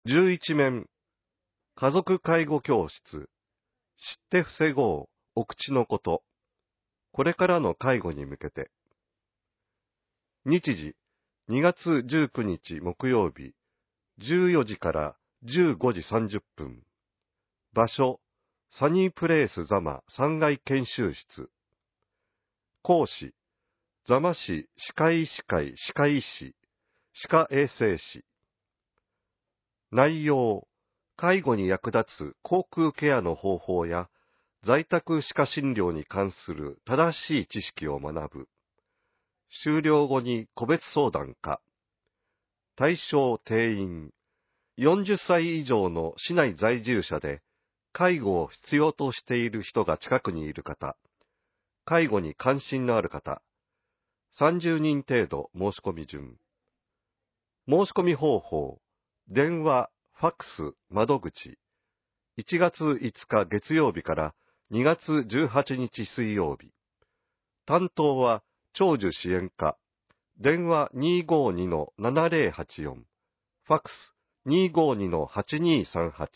11面、家族介護教室、知って防ごう、お口のこと、これからの介護に向けて。日時、2月19日木曜日、14時から15時30分。場所、サニープレイス座間3階研修室。講師、座間市歯科医師会歯科医師、歯科衛生士。内容、介護に役立つ口腔ケアの方法や在宅歯科診療に関する正しい知識を学ぶ。終了後に個別相談か。対象定員、40歳以上の市内在住者で介護を必要としている人が近くにいる方、介護に関心のある方、30人程度申し込み順。申し込み方法、電話、ファックス、窓口。1月5日月曜日から2月18日水曜日。担当は長寿支援課。電話 252-7084。ファックス 252-8238。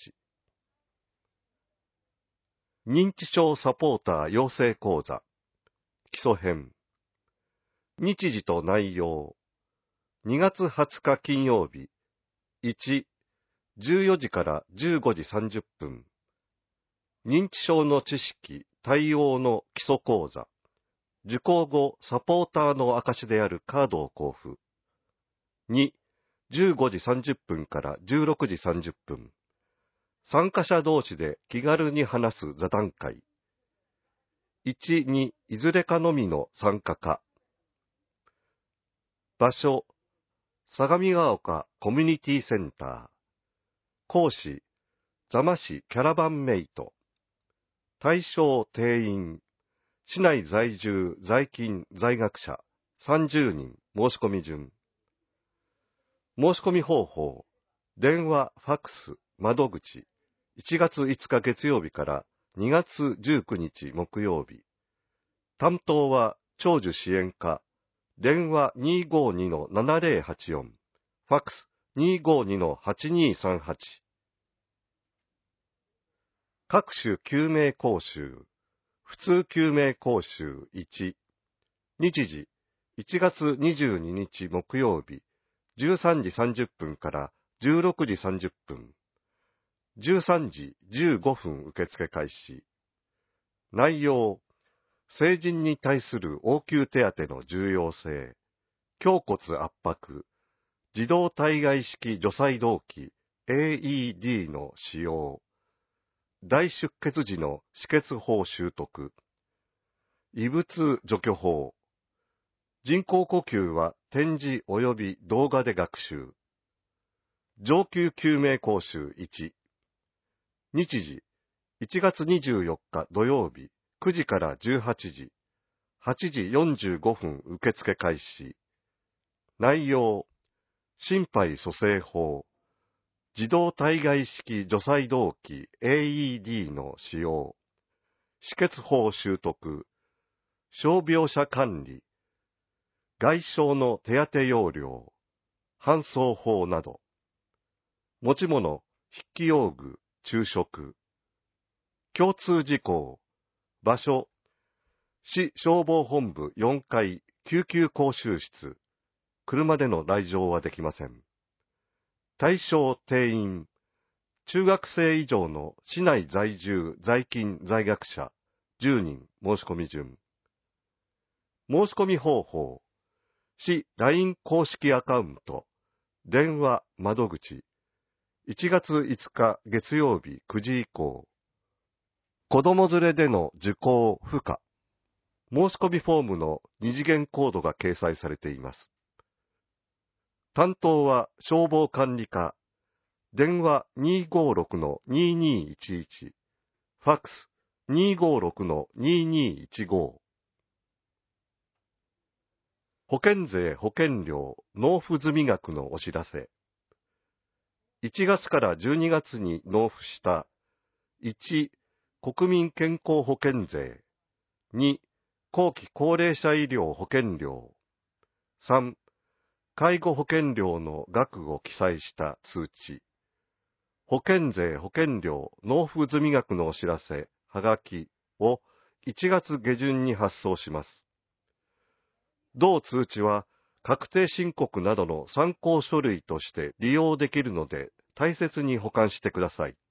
認知症サポーター養成講座。基礎編。日時と内容。2月20日金曜日。1、14時から15時30分。認知症の知識、対応の基礎講座。受講後、サポーターの証であるカードを交付。2、15時30分から16時30分。参加者同士で気軽に話す座談会。1、2、いずれかのみの参加か。場所、相模ヶ丘コミュニティセンター。講師、座間市キャラバンメイト。対象定員、市内在住、在勤、在学者、30人、申し込み順。申し込み方法、電話、ファックス、窓口、1月5日月曜日から2月19日木曜日。担当は長寿支援課、電話 252-7084、ファックス 252-8238。各種救命講習、普通救命講習1。日時、1月22日木曜日、13時30分から16時30分。13時15分受付開始。内容、成人に対する応急手当の重要性、胸骨圧迫、自動体外式除細動器 AED の使用、大出血時の止血法習得、異物除去法、人工呼吸は展示及び動画で学習、上級救命講習1、日時、1月24日土曜日、9時から18時、8時45分受付開始。内容、心肺蘇生法、自動体外式除細動器 AED の使用、止血法習得、傷病者管理、外傷の手当要領、搬送法など、持ち物、筆記用具、昼食、共通事項、場所、市消防本部4階救急講習室、車での来場はできません。対象定員、中学生以上の市内在住、在勤、在学者、10人申し込み順。申し込み方法、市 LINE 公式アカウント、電話、窓口、1月5日月曜日9時以降、子供連れでの受講不可。申し込みフォームの二次元コードが掲載されています。担当は消防管理課、電話 256-2211、ファックス 256-2215。保険税保険料納付済額のお知らせ。1月から12月に納付した1、国民健康保険税、2、後期高齢者医療保険料、3、介護保険料の額を記載した通知、 保険税保険料納付済額のお知らせ、はがきを1月下旬に発送します。同通知は確定申告などの参考書類として利用できるので大切に保管してください。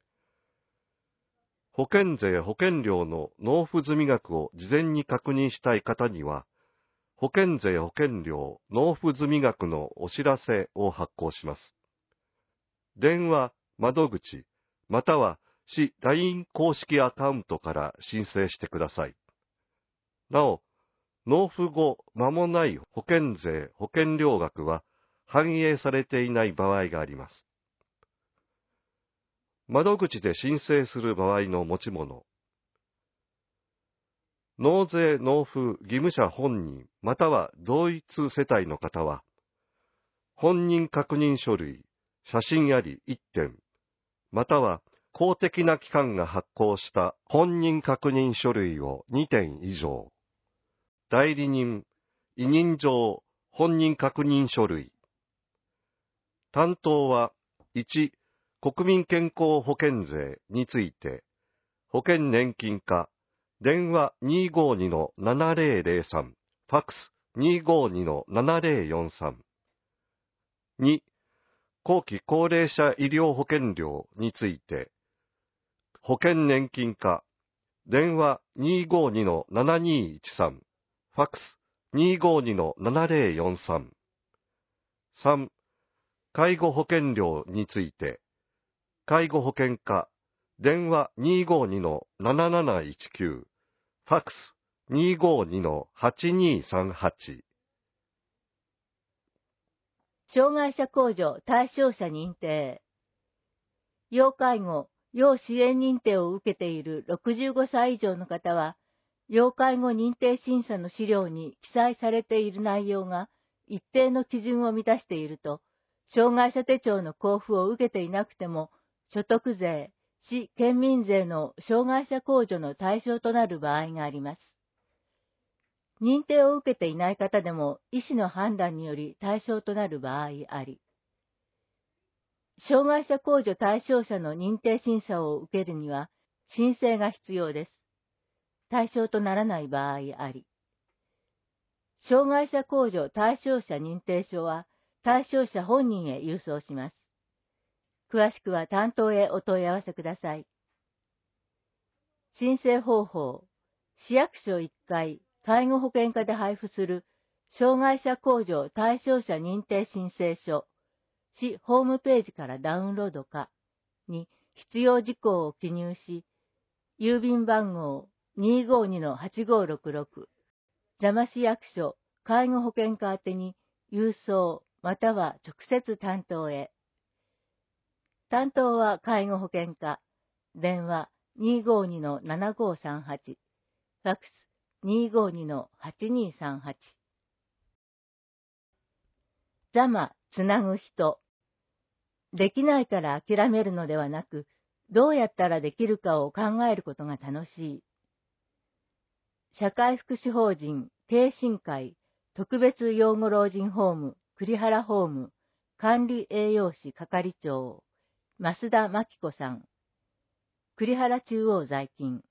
保険税保険料の納付済額を事前に確認したい方には、保険税保険料納付済額のお知らせを発行します。電話、窓口、または市 LINE 公式アカウントから申請してください。なお、納付後間もない保険税保険料額は反映されていない場合があります。窓口で申請する場合の持ち物。納税納付義務者本人または同一世帯の方は、本人確認書類、写真あり1点、または公的な機関が発行した本人確認書類を2点以上、代理人、委任状、本人確認書類。担当は、1、国民健康保険税について、保険年金課、電話 252-7003、ファックス 252-7043。2、後期高齢者医療保険料について、保険年金課、電話 252-7213、ファックス 252-7043。3、介護保険料について、介護保険課、電話 252-7719、ファックス 252-8238。 障害者控除対象者認定。要介護、要支援認定を受けている65歳以上の方は、要介護認定審査の資料に記載されている内容が一定の基準を満たしていると、障害者手帳の交付を受けていなくても、所得税、市県民税の障害者控除の対象となる場合があります。認定を受けていない方でも医師の判断により対象となる場合あり、障害者控除対象者の認定審査を受けるには申請が必要です。対象とならない場合あり、障害者控除対象者認定書は対象者本人へ郵送します。詳しくは担当へお問い合わせください。申請方法、市役所1階介護保険課で配布する障害者控除対象者認定申請書、市ホームページからダウンロードかに必要事項を記入し、郵便番号 252-8566、座間市役所介護保険課宛てに郵送または直接担当へ。担当は介護保険課、電話 252-7538、ファックス 252-8238。座間つなぐ人。できないから諦めるのではなく、どうやったらできるかを考えることが楽しい。社会福祉法人慶信会特別養護老人ホーム栗原ホーム管理栄養士係長増田真紀子さん。栗原中央在勤。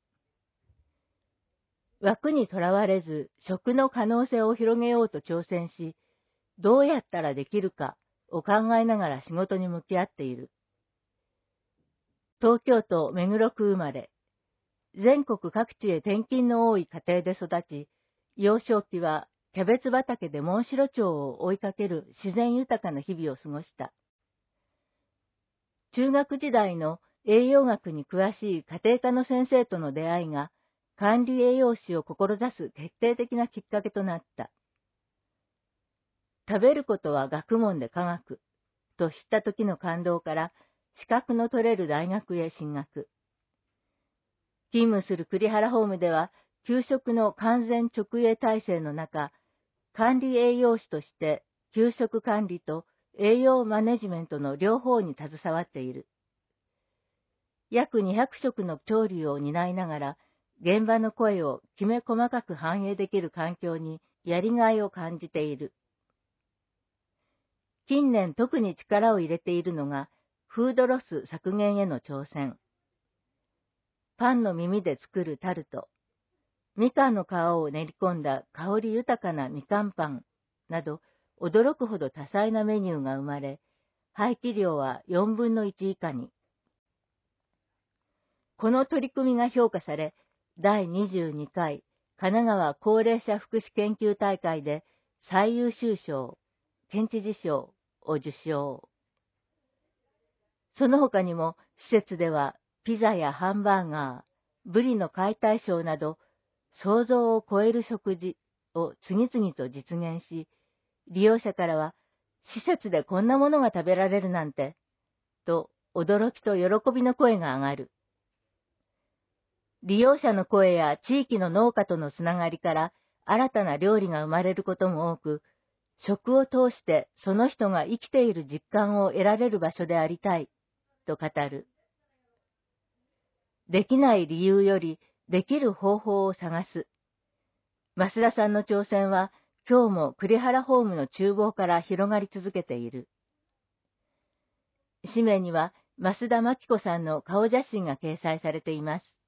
枠にとらわれず食の可能性を広げようと挑戦し、どうやったらできるかを考えながら仕事に向き合っている。東京都目黒区生まれ。全国各地へ転勤の多い家庭で育ち、幼少期はキャベツ畑でモンシロチョウを追いかける自然豊かな日々を過ごした。中学時代の栄養学に詳しい家庭科の先生との出会いが、管理栄養士を志す決定的なきっかけとなった。食べることは学問で科学と知った時の感動から資格の取れる大学へ進学。勤務する栗原ホームでは給食の完全直営体制の中、管理栄養士として給食管理と栄養マネジメントの両方に携わっている。約200食の調理を担いながら、現場の声をきめ細かく反映できる環境にやりがいを感じている。近年特に力を入れているのが、 フードロス削減への挑戦、パンの耳で作るタルト、みかんの皮を練り込んだ香り豊かなみかんパンなど、驚くほど多彩なメニューが生まれ、廃棄量は4分の1以下に。この取り組みが評価され、第22回神奈川高齢者福祉研究大会で最優秀賞、県知事賞を受賞。その他にも施設ではピザやハンバーガー、ブリの解体ショーなど想像を超える食事を次々と実現し、利用者からは施設でこんなものが食べられるなんて、と驚きと喜びの声が上がる。利用者の声や地域の農家とのつながりから新たな料理が生まれることも多く、食を通してその人が生きている実感を得られる場所でありたい、と語る。できない理由よりできる方法を探す。増田さんの挑戦は今日も栗原ホームの厨房から広がり続けている。紙面には増田真紀子さんの顔写真が掲載されています。